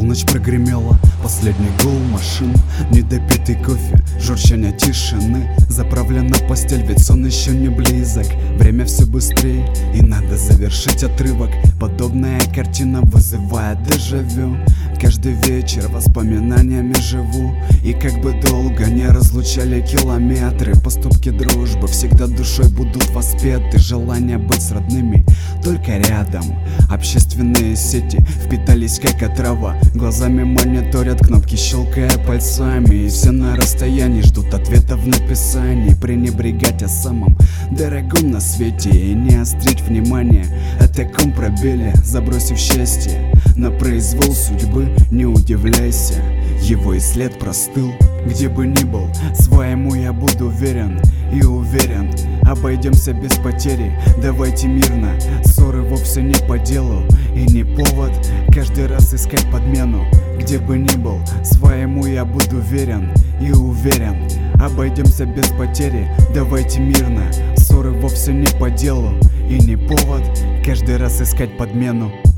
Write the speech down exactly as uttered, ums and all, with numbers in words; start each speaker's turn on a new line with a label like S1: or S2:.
S1: Полночь прогремела, последний гул машин, недопитый кофе, журчание тишины. Заправлена постель, ведь сон еще не близок. Время все быстрее, и надо завершить отрывок. Подобная картина вызывает дежавю. Каждый вечер воспоминаниями живу. И как бы долго не разлучали километры, поступки дружбы всегда душой будут воспеты. Желание быть с родными только рядом. Общественные сети впитались как отрава. Глазами мониторят кнопки, щелкая пальцами. И все на расстоянии ждут ответов в написании. Пренебрегать о самом дорогом на свете и не острить внимание о таком пробеле, забросив счастье на произвол судьбы. Не удивляйся, его и след простыл. Где бы ни был, своему я буду верен и уверен. Обойдемся без потери, давайте мирно. Ссоры вовсе не по делу и не повод каждый раз искать подмену. Где бы ни был, своему я буду верен и уверен. Обойдемся без потери, давайте мирно. Ссоры вовсе не по делу и не повод каждый раз искать подмену.